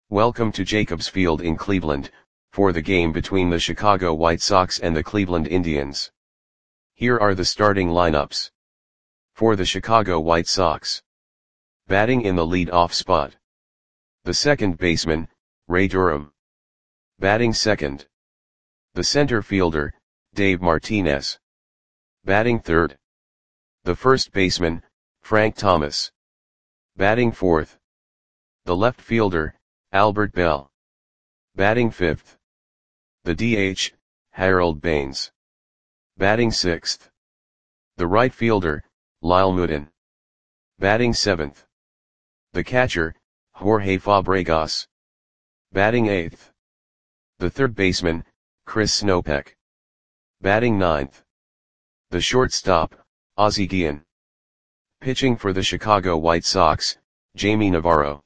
Welcome to Jacobs Field in Cleveland, for the game between the Chicago White Sox and the Cleveland Indians. Here are the starting lineups. For the Chicago White Sox. Batting in the lead-off spot. The second baseman, Ray Durham. Batting second. The center fielder, Dave Martinez. Batting third. The first baseman, Frank Thomas. Batting fourth. The left fielder, Albert Belle. Batting fifth. The DH, Harold Baines. Batting sixth. The right fielder, Lyle Moodin. Batting seventh. The catcher, Jorge Fabregas. Batting eighth. The third baseman, Chris Snopek. Batting ninth. The shortstop, Ozzie Guillen. Pitching for the Chicago White Sox, Jamie Navarro.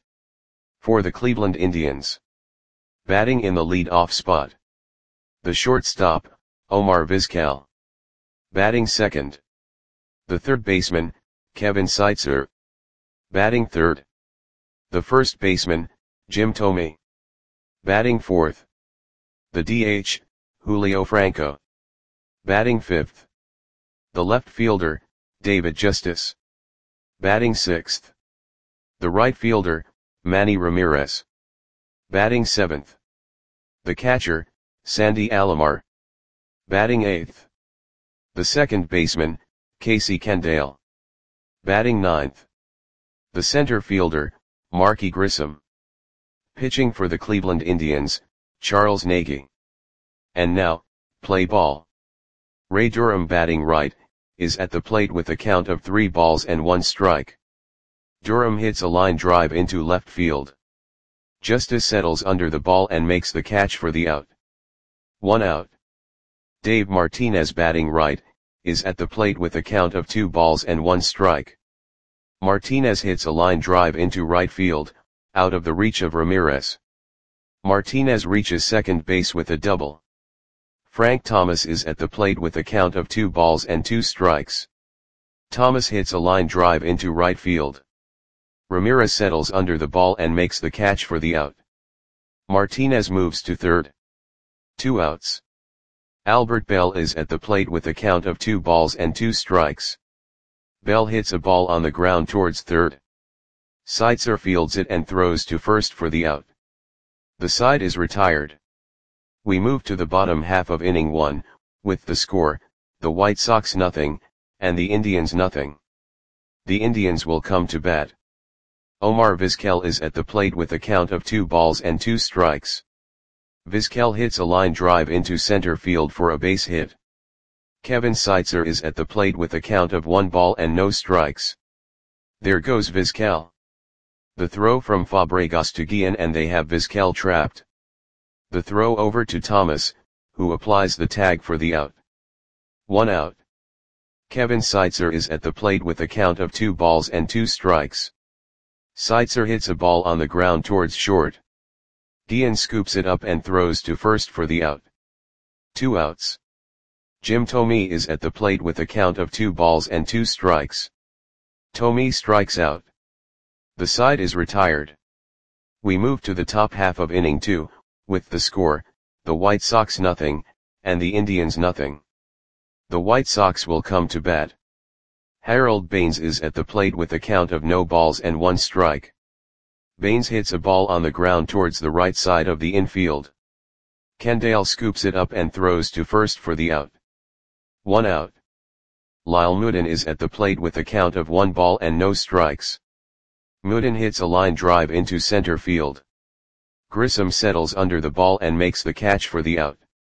For the Cleveland Indians. Batting in the lead-off spot. The shortstop, Omar Vizquel. Batting second. The third baseman, Kevin Seitzer. Batting third. The first baseman, Jim Thome. Batting fourth. The DH, Julio Franco. Batting fifth. The left fielder, David Justice. Batting sixth. The right fielder, Manny Ramirez. Batting seventh. The catcher, Sandy Alomar. Batting eighth. The second baseman, Casey Kendall. Batting ninth. The center fielder, Marky Grissom. Pitching for the Cleveland Indians, Charles Nagy. And now, play ball. Ray Durham batting right, is at the plate with a count of 3 balls and 1 strike. Durham hits a line drive into left field. Justice settles under the ball and makes the catch for the out. 1 out. Dave Martinez batting right, is at the plate with a count of 2 balls and 1 strike. Martinez hits a line drive into right field, out of the reach of Ramirez. Martinez reaches second base with a double. Frank Thomas is at the plate with a count of 2 balls and 2 strikes. Thomas hits a line drive into right field. Ramirez settles under the ball and makes the catch for the out. Martinez moves to third. 2 outs. Albert Belle is at the plate with a count of 2 balls and 2 strikes. Belle hits a ball on the ground towards third. Seitzer fields it and throws to first for the out. The side is retired. We move to the bottom half of inning 1, with the score, the White Sox 0, and the Indians 0. The Indians will come to bat. Omar Vizquel is at the plate with a count of 2 balls and 2 strikes. Vizquel hits a line drive into center field for a base hit. Kevin Seitzer is at the plate with a count of 1 ball and no strikes. There goes Vizquel. The throw from Fabregas to Guillen and they have Vizquel trapped. The throw over to Thomas, who applies the tag for the out. 1 out. Kevin Seitzer is at the plate with a count of 2 balls and 2 strikes. Seitzer hits a ball on the ground towards short. Guillen scoops it up and throws to first for the out. 2 outs. Jim Thome is at the plate with a count of 2 balls and 2 strikes. Thome strikes out. The side is retired. We move to the top half of inning 2, with the score, the White Sox 0, and the Indians 0. The White Sox will come to bat. Harold Baines is at the plate with a count of no balls and 1 strike. Baines hits a ball on the ground towards the right side of the infield. Kendall scoops it up and throws to first for the out. 1 out. Lyle Moodin is at the plate with a count of 1 ball and no strikes. Moodin hits a line drive into center field. Grissom settles under the ball and makes the catch for the out.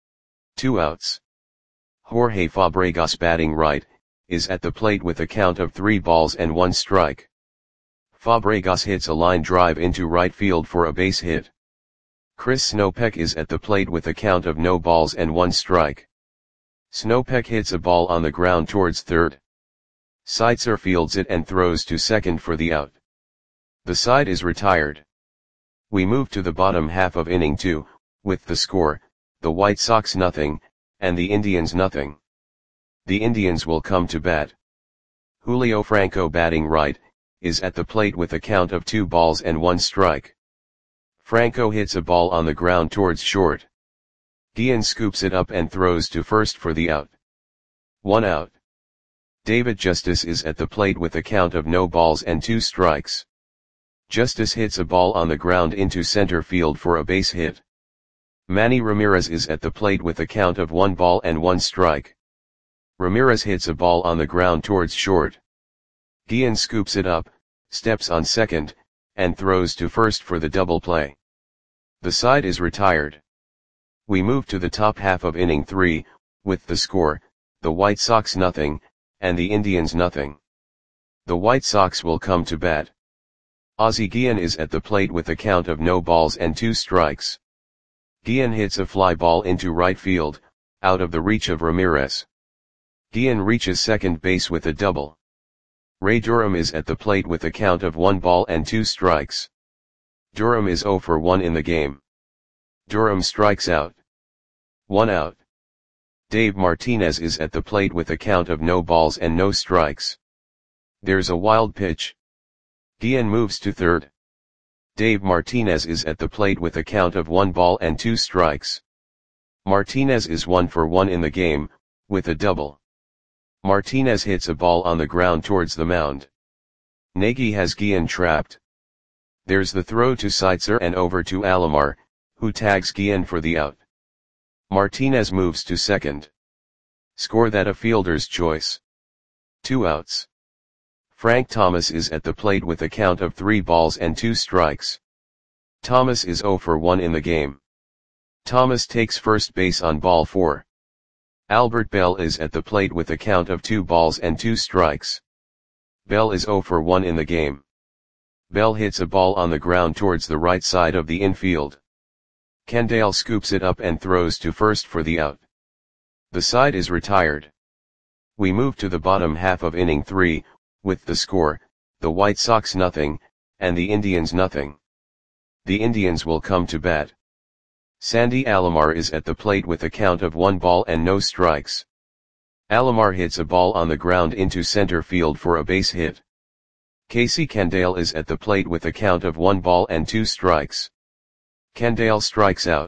2 outs. Jorge Fabregas batting right, is at the plate with a count of 3 balls and 1 strike. Fabregas hits a line drive into right field for a base hit. Chris Snopek is at the plate with a count of no balls and 1 strike. Snopek hits a ball on the ground towards third. Seitzer fields it and throws to second for the out. The side is retired. We move to the bottom half of inning 2, with the score, the White Sox 0, and the Indians 0. The Indians will come to bat. Julio Franco batting right, is at the plate with a count of 2 balls and 1 strike. Franco hits a ball on the ground towards short. Guillen scoops it up and throws to first for the out. 1 out. David Justice is at the plate with a count of no balls and 2 strikes. Justice hits a ball on the ground into center field for a base hit. Manny Ramirez is at the plate with a count of 1 ball and 1 strike. Ramirez hits a ball on the ground towards short. Guillen scoops it up, steps on second, and throws to first for the double play. The side is retired. We move to the top half of inning 3, with the score, the White Sox nothing, and the Indians nothing. The White Sox will come to bat. Ozzie Guillen is at the plate with a count of no balls and 2 strikes. Guillen hits a fly ball into right field, out of the reach of Ramirez. Guillen reaches second base with a double. Ray Durham is at the plate with a count of 1 ball and 2 strikes. Durham is 0 for 1 in the game. Durham strikes out. 1 out. Dave Martinez is at the plate with a count of no balls and no strikes. There's a wild pitch. Guillen moves to third. Dave Martinez is at the plate with a count of 1 ball and 2 strikes. Martinez is 1 for 1 in the game, with a double. Martinez hits a ball on the ground towards the mound. Nagy has Guillen trapped. There's the throw to Seitzer and over to Alomar, who tags Guillen for the out. Martinez moves to second. Score that a fielder's choice. 2 outs. Frank Thomas is at the plate with a count of 3 balls and 2 strikes. Thomas is 0 for 1 in the game. Thomas takes first base on ball 4. Albert Bell is at the plate with a count of 2 balls and 2 strikes. Bell is 0 for 1 in the game. Bell hits a ball on the ground towards the right side of the infield. Kendall scoops it up and throws to first for the out. The side is retired. We move to the bottom half of inning 3, with the score, the White Sox nothing, and the Indians nothing. The Indians will come to bat. Sandy Alomar is at the plate with a count of 1 ball and no strikes. Alomar hits a ball on the ground into center field for a base hit. Casey Kendall is at the plate with a count of 1 ball and 2 strikes. Kendall strikes out.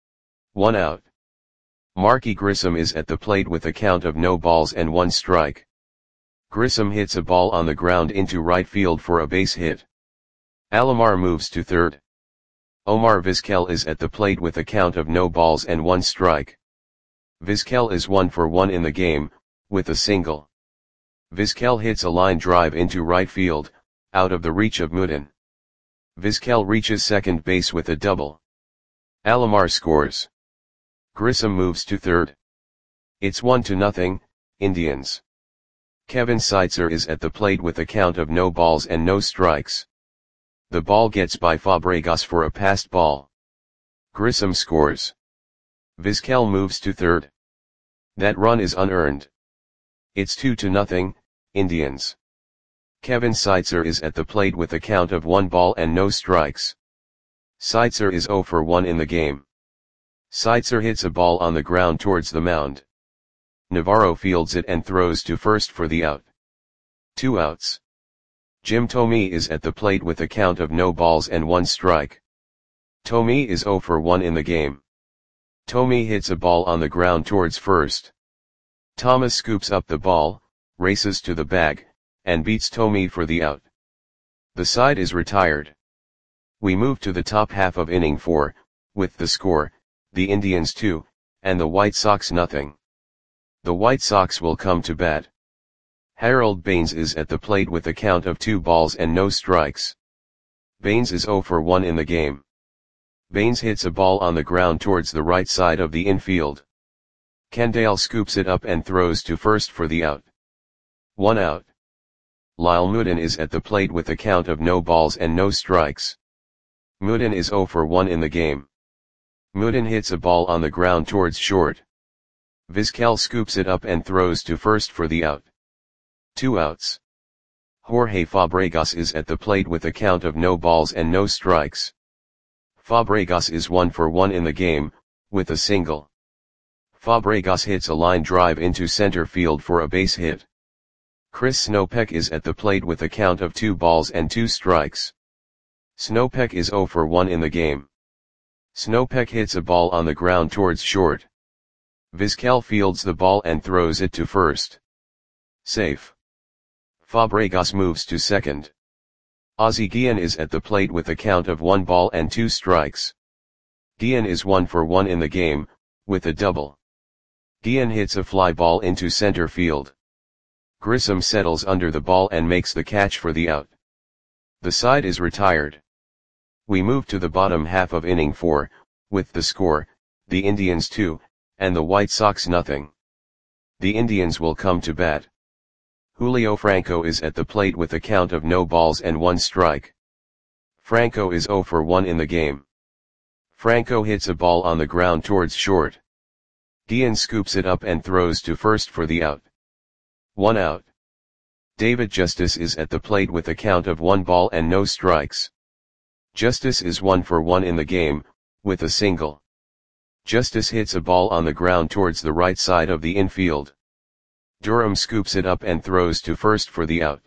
1 out. Marky Grissom is at the plate with a count of no balls and 1 strike. Grissom hits a ball on the ground into right field for a base hit. Alomar moves to third. Omar Vizquel is at the plate with a count of no balls and 1 strike. Vizquel is 1 for 1 in the game, with a single. Vizquel hits a line drive into right field, out of the reach of Mudin. Vizquel reaches second base with a double. Alomar scores. Grissom moves to third. It's 1-0, Indians. Kevin Seitzer is at the plate with a count of no balls and no strikes. The ball gets by Fabregas for a passed ball. Grissom scores. Vizquel moves to third. That run is unearned. It's 2-0, Indians. Kevin Seitzer is at the plate with a count of 1 ball and no strikes. Seitzer is 0 for 1 in the game. Seitzer hits a ball on the ground towards the mound. Navarro fields it and throws to first for the out. 2 outs. Jim Thome is at the plate with a count of no balls and 1 strike. Thome is 0 for 1 in the game. Thome hits a ball on the ground towards first. Thomas scoops up the ball, races to the bag, and beats Thome for the out. The side is retired. We move to the top half of inning 4, with the score, the Indians 2, and the White Sox nothing. The White Sox will come to bat. Harold Baines is at the plate with a count of 2 balls and no strikes. Baines is 0 for 1 in the game. Baines hits a ball on the ground towards the right side of the infield. Kendall scoops it up and throws to first for the out. 1 out. Lyle Mudin is at the plate with a count of no balls and no strikes. Mudin is 0 for 1 in the game. Mudin hits a ball on the ground towards short. Vizquel scoops it up and throws to first for the out. 2 outs. Jorge Fabregas is at the plate with a count of no balls and no strikes. Fabregas is 1 for 1 in the game, with a single. Fabregas hits a line drive into center field for a base hit. Chris Snopek is at the plate with a count of 2 balls and 2 strikes. Snowpeck is 0 for 1 in the game. Snowpeck hits a ball on the ground towards short. Vizquel fields the ball and throws it to first. Safe. Fabregas moves to second. Ozzy Guillen is at the plate with a count of 1 ball and 2 strikes. Guillen is 1 for 1 in the game, with a double. Guillen hits a fly ball into center field. Grissom settles under the ball and makes the catch for the out. The side is retired. We move to the bottom half of inning 4, with the score, the Indians 2, and the White Sox nothing. The Indians will come to bat. Julio Franco is at the plate with a count of no balls and 1 strike. Franco is 0 for 1 in the game. Franco hits a ball on the ground towards short. Guillen scoops it up and throws to first for the out. 1 out. David Justice is at the plate with a count of 1 ball and no strikes. Justice is 1 for 1 in the game, with a single. Justice hits a ball on the ground towards the right side of the infield. Durham scoops it up and throws to first for the out.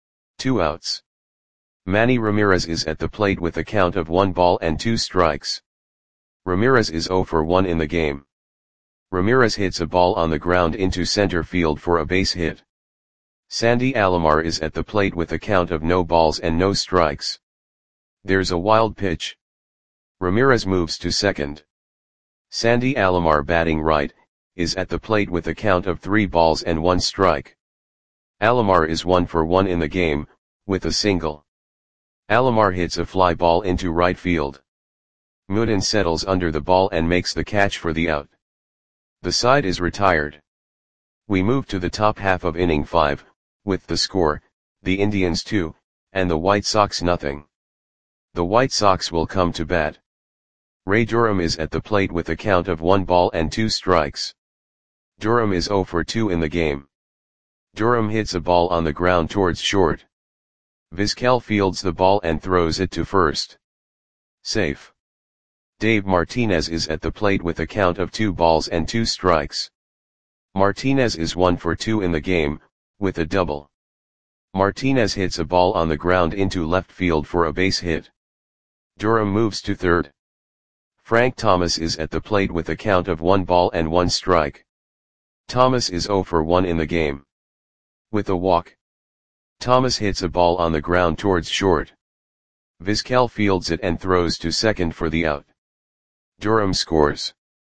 2 outs. Manny Ramirez is at the plate with a count of 1 ball and 2 strikes. Ramirez is 0 for 1 in the game. Ramirez hits a ball on the ground into center field for a base hit. Sandy Alomar is at the plate with a count of no balls and no strikes. There's a wild pitch. Ramirez moves to second. Sandy Alomar, batting right, is at the plate with a count of 3 balls and 1 strike. Alomar is 1 for 1 in the game, with a single. Alomar hits a fly ball into right field. Mooden settles under the ball and makes the catch for the out. The side is retired. We move to the top half of inning 5, with the score, the Indians 2, and the White Sox nothing. The White Sox will come to bat. Ray Durham is at the plate with a count of 1 ball and 2 strikes. Durham is 0 for 2 in the game. Durham hits a ball on the ground towards short. Vizquel fields the ball and throws it to first. Safe. Dave Martinez is at the plate with a count of 2 balls and 2 strikes. Martinez is 1 for 2 in the game, with a double. Martinez hits a ball on the ground into left field for a base hit. Durham moves to third. Frank Thomas is at the plate with a count of 1 ball and 1 strike. Thomas is 0 for 1 in the game. With a walk. Thomas hits a ball on the ground towards short. Vizquel fields it and throws to second for the out. Durham scores.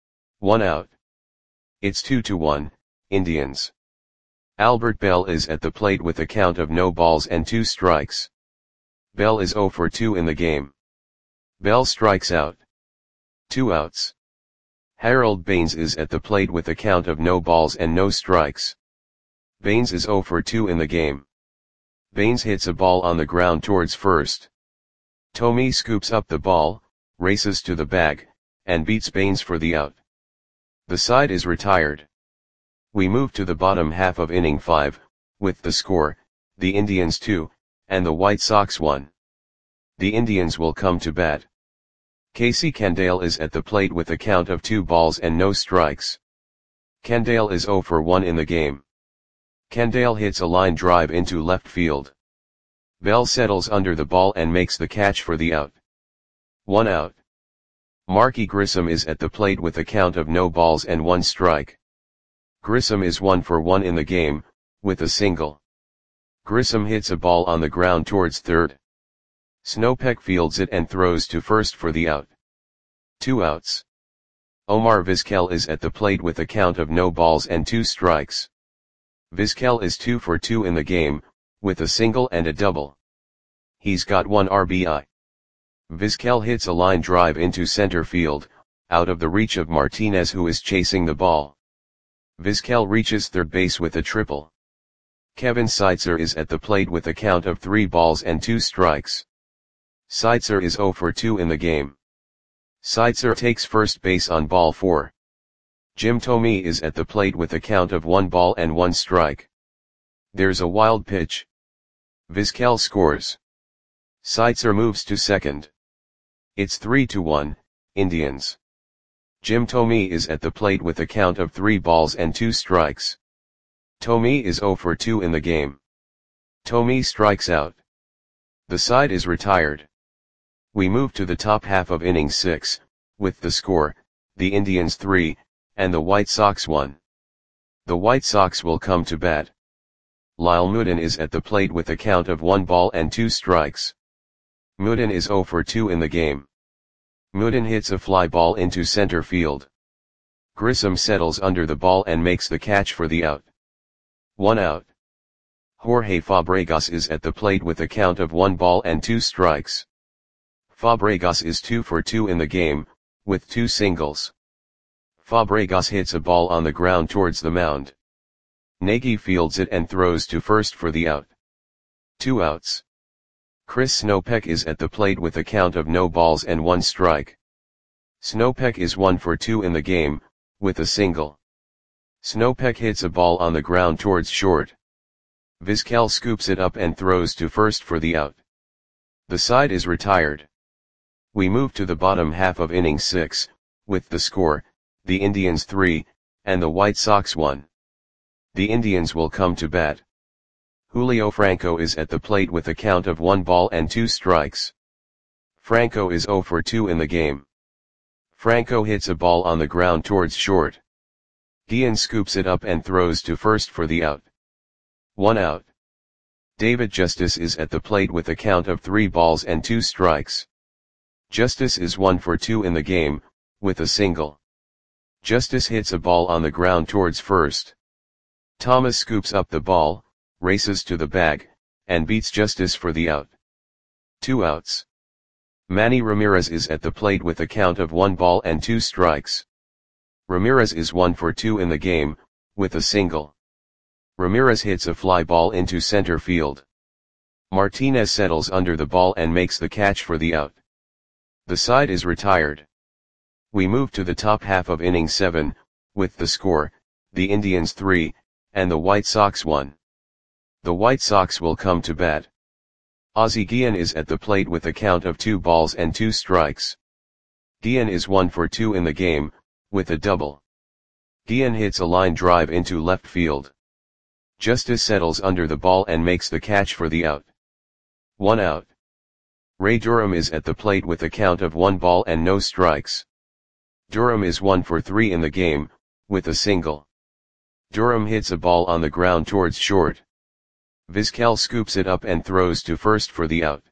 1 out. It's 2-1, Indians. Albert Bell is at the plate with a count of no balls and 2 strikes. Bell is 0 for 2 in the game. Bell strikes out. 2 outs. Harold Baines is at the plate with a count of no balls and no strikes. Baines is 0 for 2 in the game. Baines hits a ball on the ground towards first. Thome scoops up the ball, races to the bag, and beats Baines for the out. The side is retired. We move to the bottom half of inning 5, with the score, the Indians 2, and the White Sox 1. The Indians will come to bat. Casey Candale is at the plate with a count of 2 balls and no strikes. Candale is 0 for 1 in the game. Candale hits a line drive into left field. Bell settles under the ball and makes the catch for the out. 1 out. Marky Grissom is at the plate with a count of no balls and 1 strike. Grissom is 1 for 1 in the game, with a single. Grissom hits a ball on the ground towards third. Snowpeck fields it and throws to first for the out. 2 outs. Omar Vizquel is at the plate with a count of no balls and 2 strikes. Vizquel is 2 for 2 in the game, with a single and a double. He's got 1 RBI. Vizquel hits a line drive into center field, out of the reach of Martinez, who is chasing the ball. Vizquel reaches third base with a triple. Kevin Seitzer is at the plate with a count of 3 balls and 2 strikes. Seitzer is 0 for 2 in the game. Seitzer takes first base on ball 4. Jim Thome is at the plate with a count of 1 ball and 1 strike. There's a wild pitch. Vizquel scores. Seitzer moves to second. It's 3-1, Indians. Jim Thome is at the plate with a count of 3 balls and 2 strikes. Thome is 0 for 2 in the game. Thome strikes out. The side is retired. We move to the top half of inning 6, with the score, the Indians 3, and the White Sox 1. The White Sox will come to bat. Lyle Moodin is at the plate with a count of 1 ball and 2 strikes. Moodin is 0 for 2 in the game. Moodin hits a fly ball into center field. Grissom settles under the ball and makes the catch for the out. 1 out. Jorge Fabregas is at the plate with a count of 1 ball and 2 strikes. Fabregas is 2 for 2 in the game, with 2 singles. Fabregas hits a ball on the ground towards the mound. Nagy fields it and throws to first for the out. 2 outs. Chris Snopek is at the plate with a count of no balls and 1 strike. Snopek is 1 for 2 in the game, with a single. Snopek hits a ball on the ground towards short. Vizquel scoops it up and throws to first for the out. The side is retired. We move to the bottom half of inning 6, with the score, the Indians 3, and the White Sox 1. The Indians will come to bat. Julio Franco is at the plate with a count of 1 ball and 2 strikes. Franco is 0 for 2 in the game. Franco hits a ball on the ground towards short. Guillen scoops it up and throws to first for the out. 1 out. David Justice is at the plate with a count of 3 balls and 2 strikes. Justice is 1 for 2 in the game, with a single. Justice hits a ball on the ground towards first. Thomas scoops up the ball, races to the bag, and beats Justice for the out. 2 outs. Manny Ramirez is at the plate with a count of 1 ball and 2 strikes. Ramirez is 1 for 2 in the game, with a single. Ramirez hits a fly ball into center field. Martinez settles under the ball and makes the catch for the out. The side is retired. We move to the top half of inning 7, with the score, the Indians 3, and the White Sox 1. The White Sox will come to bat. Ozzie Guillen is at the plate with a count of 2 balls and 2 strikes. Guillen is 1 for 2 in the game, with a double. Guillen hits a line drive into left field. Justice settles under the ball and makes the catch for the out. 1 out. Ray Durham is at the plate with a count of 1 ball and no strikes. Durham is 1 for 3 in the game, with a single. Durham hits a ball on the ground towards short. Vizquel scoops it up and throws to first for the out.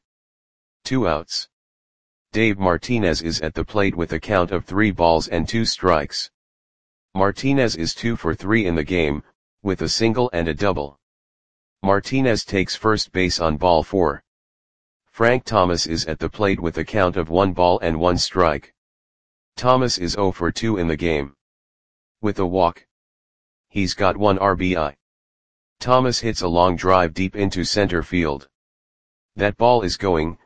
2 outs. Dave Martinez is at the plate with a count of 3 balls and 2 strikes. Martinez is 2 for 3 in the game, with a single and a double. Martinez takes first base on ball 4. Frank Thomas is at the plate with a count of 1 ball and 1 strike. Thomas is 0 for 2 in the game. With a walk. He's got 1 RBI. Thomas hits a long drive deep into center field. That ball is gone.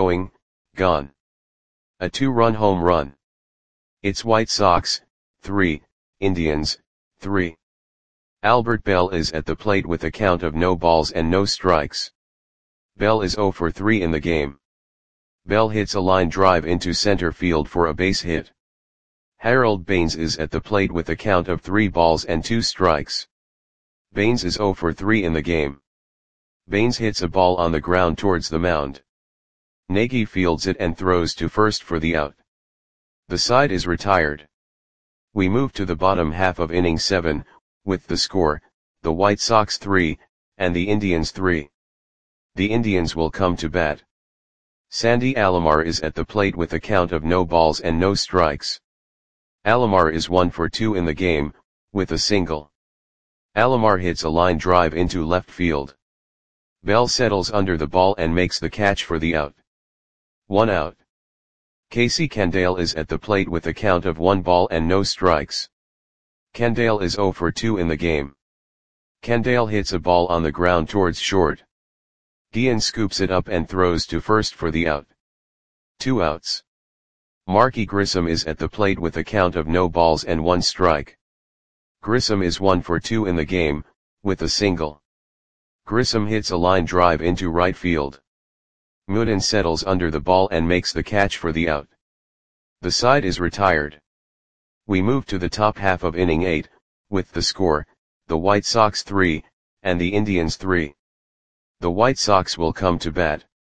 A 2-run home run. It's White Sox, 3, Indians, 3. Albert Bell is at the plate with a count of no balls and no strikes. Bell is 0 for 3 in the game. Bell hits a line drive into center field for a base hit. Harold Baines is at the plate with a count of 3 balls and 2 strikes. Baines is 0 for 3 in the game. Baines hits a ball on the ground towards the mound. Nagy fields it and throws to first for the out. The side is retired. We move to the bottom half of inning 7, with the score, the White Sox 3, and the Indians 3. The Indians will come to bat. Sandy Alomar is at the plate with a count of no balls and no strikes. Alomar is 1 for 2 in the game, with a single. Alomar hits a line drive into left field. Bell settles under the ball and makes the catch for the out. 1 out. Casey Candale is at the plate with a count of 1 ball and no strikes. Candale is 0 for 2 in the game. Candale hits a ball on the ground towards short. Guillen scoops it up and throws to first for the out. 2 outs. Marky Grissom is at the plate with a count of no balls and 1 strike. Grissom is 1 for 2 in the game, with a single. Grissom hits a line drive into right field. Moodin settles under the ball and makes the catch for the out. The side is retired. We move to the top half of inning 8, with the score, the White Sox 3, and the Indians 3. The White Sox will come to bat.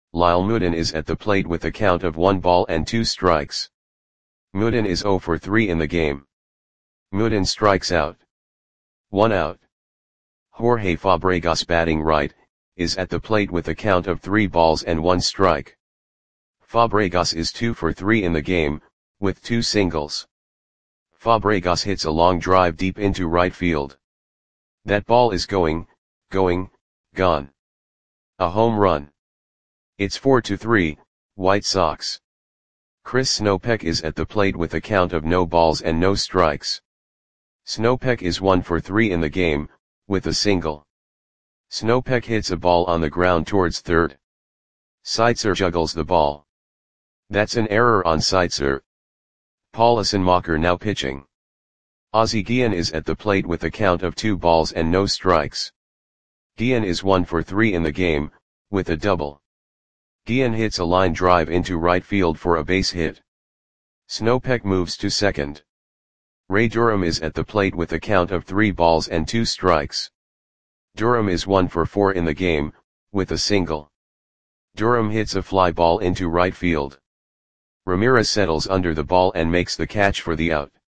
Lyle Moodin is at the plate with a count of 1 ball and 2 strikes. Moodin is 0 for 3 in the game. Moodin strikes out. 1 out. Jorge Fabregas, batting right, is at the plate with a count of 3 balls and 1 strike. Fabregas is 2 for 3 in the game, with 2 singles. Fabregas hits a long drive deep into right field. That ball is gone. A home run. It's 4-3, White Sox. Chris Snopek is at the plate with a count of no balls and no strikes. Snopek is 1 for 3 in the game, with a single. Snopek hits a ball on the ground towards third. Seitzer juggles the ball. That's an error on Seitzer. Paulison Macher now pitching. Ozzie Guillen is at the plate with a count of 2 balls and no strikes. Guillen is 1 for 3 in the game, with a double. Guillen hits a line drive into right field for a base hit. Snopek moves to second. Ray Durham is at the plate with a count of 3 balls and 2 strikes. Durham is 1 for 4 in the game, with a single. Durham hits a fly ball into right field. Ramirez settles under the ball and makes the catch for the out.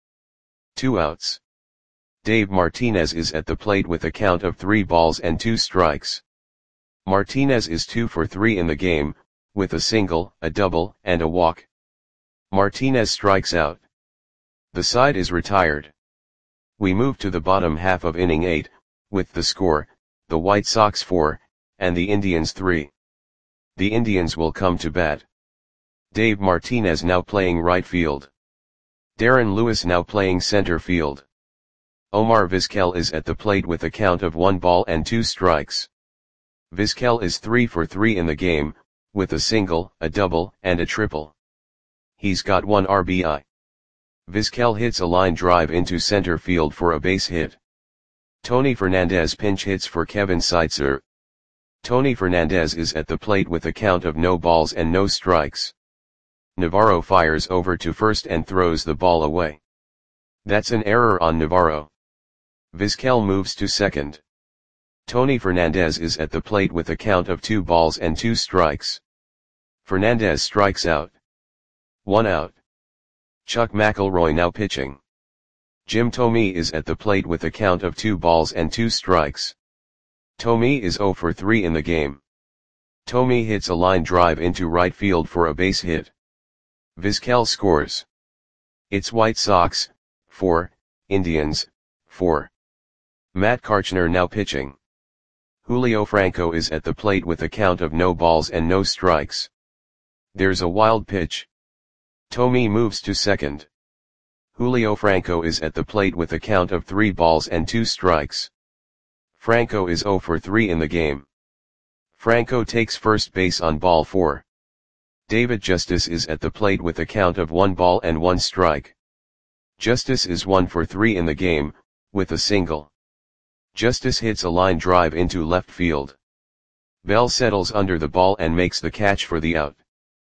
2 outs. Dave Martinez is at the plate with a count of 3 balls and 2 strikes. Martinez is 2 for 3 in the game, with a single, a double, and a walk. Martinez strikes out. The side is retired. We move to the bottom half of inning 8, with the score, the White Sox 4, and the Indians 3. The Indians will come to bat. Dave Martinez now playing right field. Darren Lewis now playing center field. Omar Vizquel is at the plate with a count of 1 ball and 2 strikes. Vizquel is 3 for 3 in the game, with a single, a double, and a triple. He's got 1 RBI. Vizquel hits a line drive into center field for a base hit. Tony Fernandez pinch hits for Kevin Seitzer. Tony Fernandez is at the plate with a count of no balls and no strikes. Navarro fires over to first and throws the ball away. That's an error on Navarro. Vizquel moves to second. Tony Fernandez is at the plate with a count of 2 balls and 2 strikes. Fernandez strikes out. 1 out. Chuck McElroy now pitching. Jim Thome is at the plate with a count of 2 balls and 2 strikes. Thome is 0 for 3 in the game. Thome hits a line drive into right field for a base hit. Vizquel scores. It's White Sox 4, Indians 4. Matt Karchner now pitching. Julio Franco is at the plate with a count of no balls and no strikes. There's a wild pitch. Thome moves to second. Julio Franco is at the plate with a count of 3 balls and 2 strikes. Franco is 0 for 3 in the game. Franco takes first base on ball 4. David Justice is at the plate with a count of 1 ball and 1 strike. Justice is 1 for 3 in the game, with a single. Justice hits a line drive into left field. Bell settles under the ball and makes the catch for the out.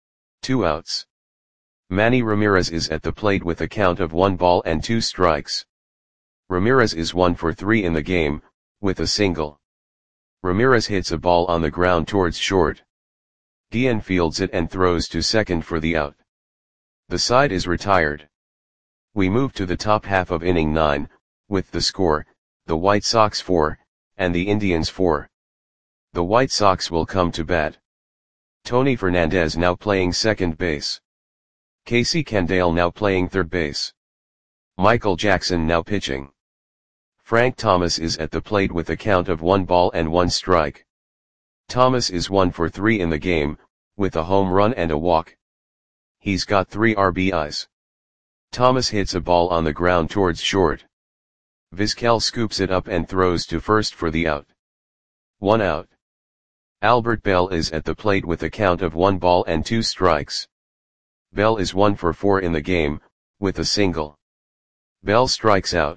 2 outs. Manny Ramirez is at the plate with a count of 1 ball and 2 strikes. Ramirez is 1 for 3 in the game, with a single. Ramirez hits a ball on the ground towards short. Guillen fields it and throws to second for the out. The side is retired. We move to the top half of inning 9, with the score, the White Sox 4, and the Indians 4. The White Sox will come to bat. Tony Fernandez now playing second base. Casey Candaele now playing third base. Michael Jackson now pitching. Frank Thomas is at the plate with a count of 1 ball and 1 strike. Thomas is 1 for 3 in the game, with a home run and a walk. He's got 3 RBIs. Thomas hits a ball on the ground towards short. Vizquel scoops it up and throws to first for the out. 1 out. Albert Bell is at the plate with a count of 1 ball and 2 strikes. Bell is 1 for 4 in the game, with a single. Bell strikes out.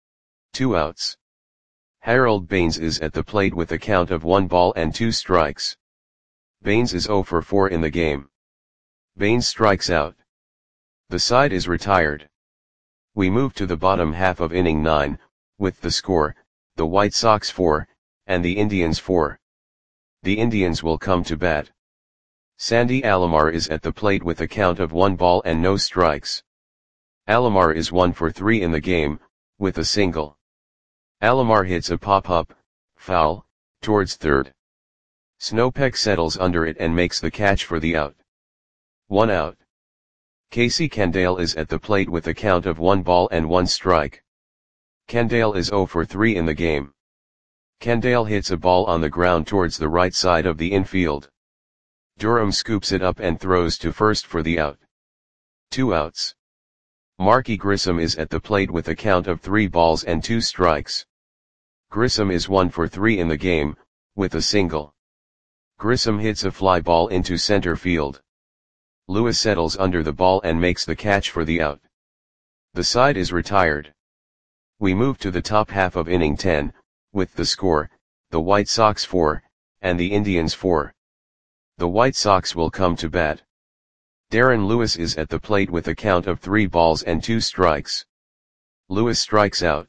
2 outs. Harold Baines is at the plate with a count of 1 ball and 2 strikes. Baines is 0 for 4 in the game. Baines strikes out. The side is retired. We move to the bottom half of inning 9, with the score, the White Sox 4, and the Indians 4. The Indians will come to bat. Sandy Alomar is at the plate with a count of 1 ball and no strikes. Alomar is 1 for 3 in the game, with a single. Alomar hits a pop-up, foul, towards third. Snowpeck settles under it and makes the catch for the out. 1 out. Casey Candale is at the plate with a count of 1 ball and 1 strike. Candale is 0 for 3 in the game. Candale hits a ball on the ground towards the right side of the infield. Durham scoops it up and throws to first for the out. 2 outs. Marky Grissom is at the plate with a count of 3 balls and 2 strikes. Grissom is 1 for 3 in the game, with a single. Grissom hits a fly ball into center field. Lewis settles under the ball and makes the catch for the out. The side is retired. We move to the top half of inning 10, with the score, the White Sox 4, and the Indians 4. The White Sox will come to bat. Darren Lewis is at the plate with a count of 3 balls and 2 strikes. Lewis strikes out.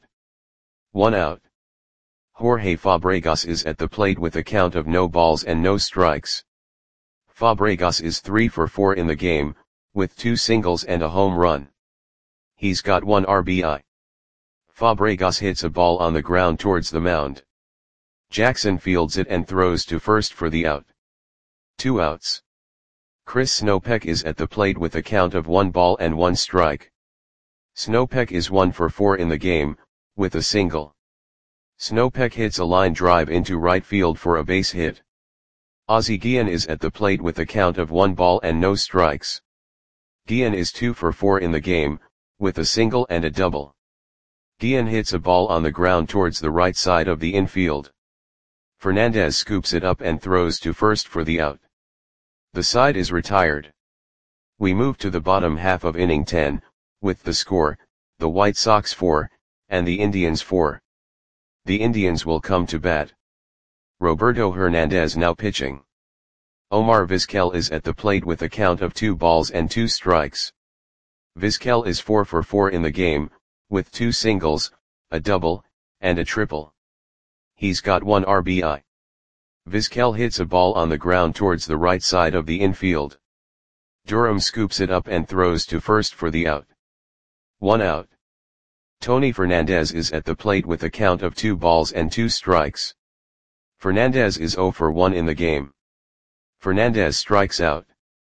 1 out. Jorge Fabregas is at the plate with a count of no balls and no strikes. Fabregas is 3 for 4 in the game, with 2 singles and a home run. He's got 1 RBI. Fabregas hits a ball on the ground towards the mound. Jackson fields it and throws to first for the out. 2 outs. Chris Snowpeck is at the plate with a count of 1 ball and 1 strike. Snowpeck is 1 for 4 in the game, with a single. Snowpeck hits a line drive into right field for a base hit. Ozzie Guillen is at the plate with a count of 1 ball and no strikes. Guillen is 2 for 4 in the game, with a single and a double. Guillen hits a ball on the ground towards the right side of the infield. Fernandez scoops it up and throws to first for the out. The side is retired. We move to the bottom half of inning 10, with the score, the White Sox 4, and the Indians 4. The Indians will come to bat. Roberto Hernandez now pitching. Omar Vizquel is at the plate with a count of 2 balls and 2 strikes. Vizquel is 4 for 4 in the game, with 2 singles, a double, and a triple. He's got 1 RBI. Vizquel hits a ball on the ground towards the right side of the infield. Durham scoops it up and throws to first for the out. 1 out. Tony Fernandez is at the plate with a count of 2 balls and 2 strikes. Fernandez is 0 for 1 in the game. Fernandez strikes out.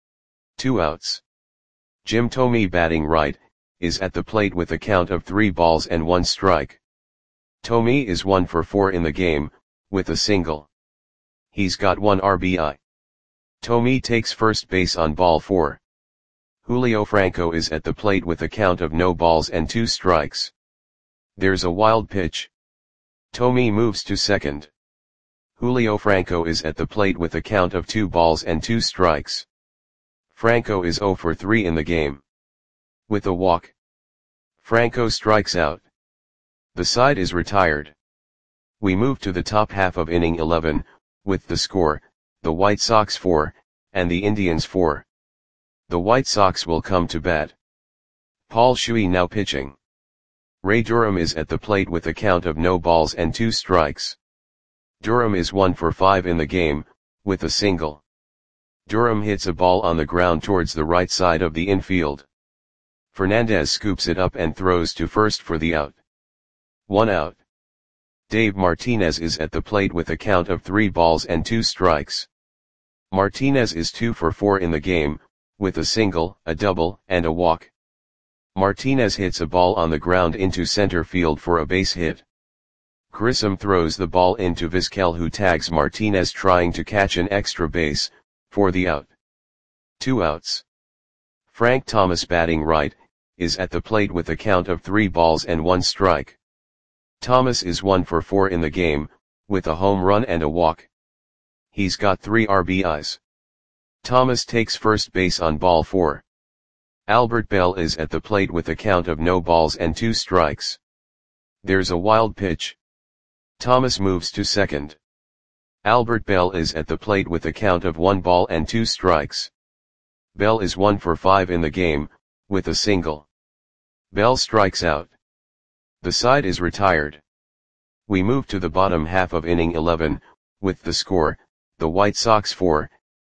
2 outs. Jim Thome batting right, is at the plate with a count of 3 balls and 1 strike. Thome is 1 for 4 in the game, with a single. He's got 1 RBI. Thome takes first base on ball 4. Julio Franco is at the plate with a count of no balls and 2 strikes. There's a wild pitch. Thome moves to second. Julio Franco is at the plate with a count of 2 balls and 2 strikes. Franco is 0 for 3 in the game. With a walk, Franco strikes out. The side is retired. We move to the top half of inning 11, with the score, the White Sox 4, and the Indians 4. The White Sox will come to bat. Paul Shuey now pitching. Ray Durham is at the plate with a count of no balls and 2 strikes. Durham is 1 for 5 in the game, with a single. Durham hits a ball on the ground towards the right side of the infield. Fernandez scoops it up and throws to first for the out. 1 out. Dave Martinez is at the plate with a count of 3 balls and 2 strikes. Martinez is 2 for 4 in the game, with a single, a double, and a walk. Martinez hits a ball on the ground into center field for a base hit. Grissom throws the ball into Vizquel, who tags Martinez trying to catch an extra base, for the out. 2 outs. Frank Thomas batting right, is at the plate with a count of 3 balls and 1 strike. Thomas is 1 for 4 in the game, with a home run and a walk. He's got 3 RBIs. Thomas takes first base on ball 4. Albert Bell is at the plate with a count of no balls and 2 strikes. There's a wild pitch. Thomas moves to second. Albert Bell is at the plate with a count of 1 ball and 2 strikes. Bell is 1 for 5 in the game, with a single. Bell strikes out. The side is retired. We move to the bottom half of inning 11, with the score, the White Sox 4,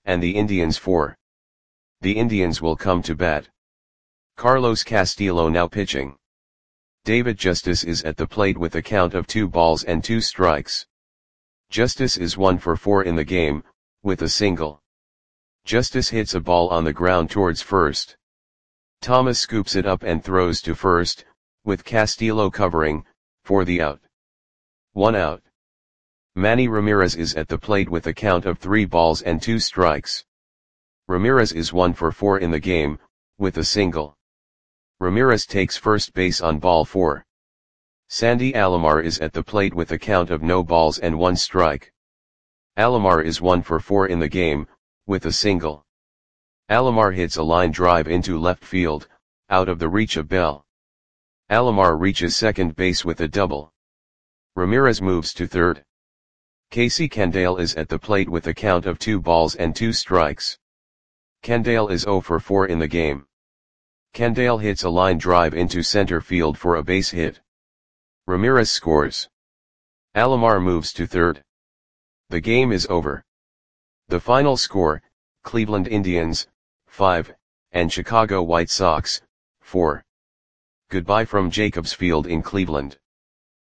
and the Indians 4. The Indians will come to bat. Carlos Castillo now pitching. David Justice is at the plate with a count of 2 balls and 2 strikes. Justice is 1 for 4 in the game, with a single. Justice hits a ball on the ground towards first. Thomas scoops it up and throws to first, with Castillo covering, for the out. 1 out. Manny Ramirez is at the plate with a count of 3 balls and 2 strikes. Ramirez is 1 for 4 in the game, with a single. Ramirez takes first base on ball 4. Sandy Alomar is at the plate with a count of no balls and 1 strike. Alomar is 1 for 4 in the game, with a single. Alomar hits a line drive into left field, out of the reach of Bell. Alomar reaches second base with a double. Ramirez moves to third. Casey Candale is at the plate with a count of 2 balls and 2 strikes. Candale is 0 for 4 in the game. Candale hits a line drive into center field for a base hit. Ramirez scores. Alomar moves to third. The game is over. The final score, Cleveland Indians, 5, and Chicago White Sox, 4. Goodbye from Jacobs Field in Cleveland.